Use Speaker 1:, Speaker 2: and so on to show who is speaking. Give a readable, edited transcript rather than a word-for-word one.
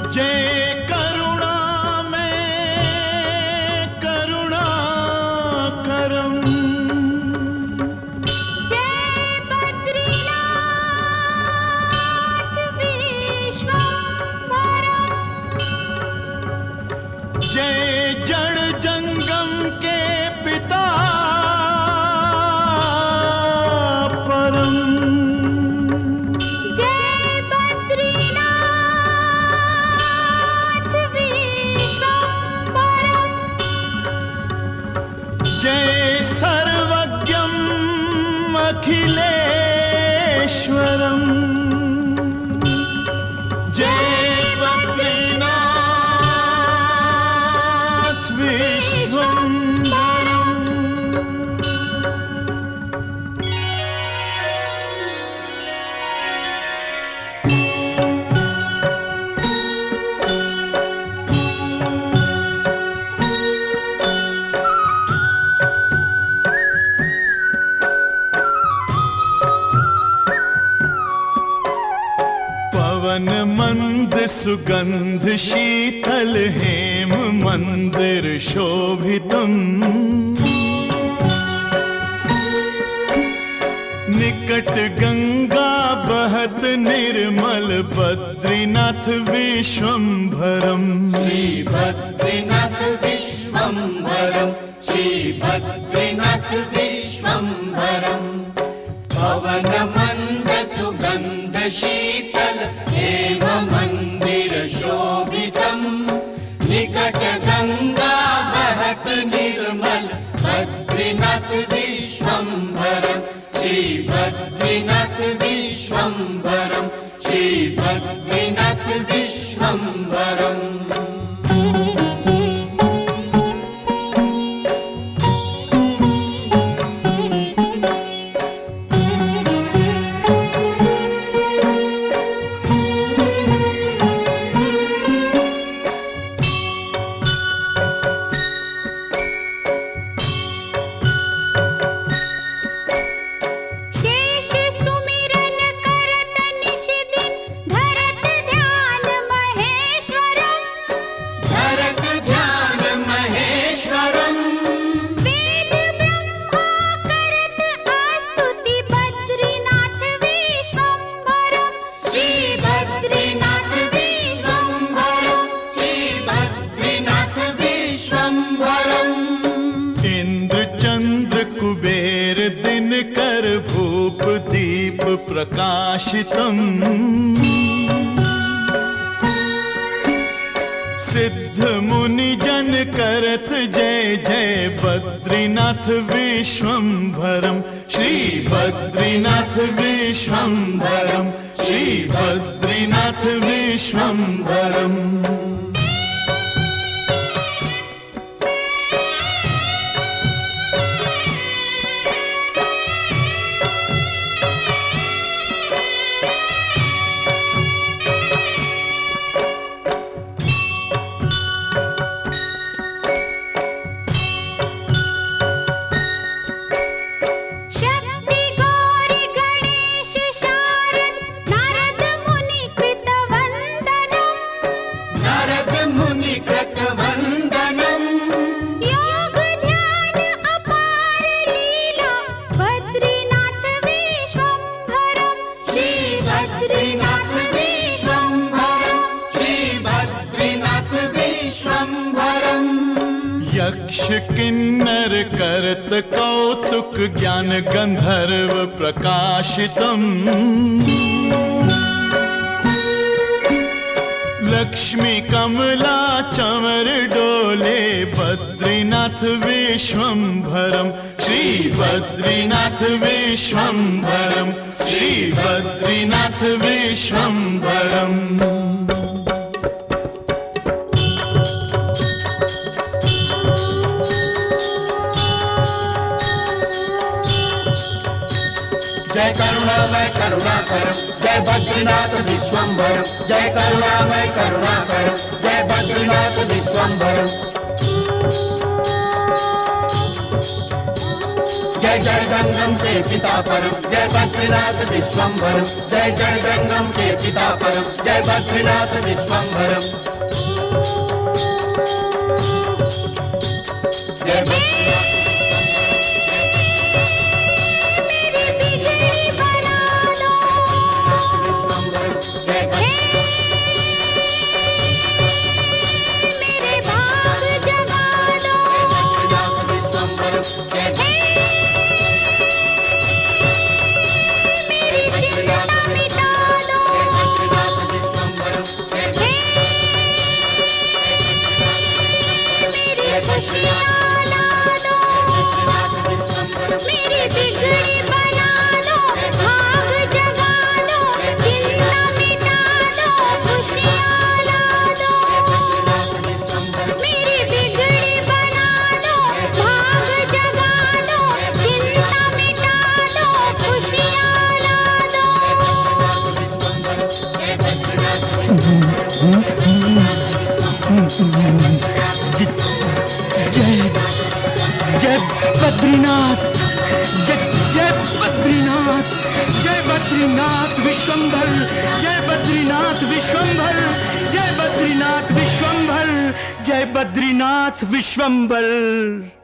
Speaker 1: जय करुणा में करुणा करम,
Speaker 2: जय बद्रीनाथ विश्वम्भरम्,
Speaker 1: जय जड़ जंगम के पिता परम, जय सर्वज्ञम् अखिलेश्वरम्, जय बद्रीनाथ विश्वम्भरम्। पवन मंद सुगंध शीतल हेम मंदिर शोभितम्, निकट गंगा बहत निर्मल बद्रीनाथ विश्वम्भरम्,
Speaker 3: श्री बद्रीनाथ विश्वम्भरम्, श्री बद्रीनाथ विश्वम्भरम्। पवन मंद सुगंध शीतल एव मंदिर शोभितम्, निकट गंगा बहत निर्मल बद्रीनाथ विश्वम्भरम्, श्री बद्रीनाथ विश्वम्भरम्, श्री बद्रीनाथ विश्वम्भरम्। प्रकाशितम्, सिद्ध मुनि जन करत जय जय बद्रीनाथ विश्वम्भरम्, श्री बद्रीनाथ विश्वम्भरम्, श्री बद्रीनाथ विश्वम्भरम्। यक्ष किन्नर करत कौतुक ज्ञान गंधर्व प्रकाशितम्, लक्ष्मी कमला चमर डोले बद्रीनाथ विश्वम्भरम्, श्री बद्रीनाथ विश्वम्भरम्, श्री बद्रीनाथ विश्वम्भरम्। जय करुणामय करुणाकरम्, जय बद्रीनाथ विश्वम्भरम्, जय करुणामय करुणाकरम्, जय बद्रीनाथ विश्वम्भरम्। जय जय जड़गंगम के पिता परम जय बद्रीनाथ विश्वम्भरम जय जड़गंगम के पिता परम जय बद्रीनाथ विश्वम्भरम जय
Speaker 4: जय बद्रीनाथ जय बद्रीनाथ जय बद्रीनाथ विश्वम्भर जय बद्रीनाथ विश्वम्भर जय बद्रीनाथ विश्वम्भर जय बद्रीनाथ विश्वम्भर।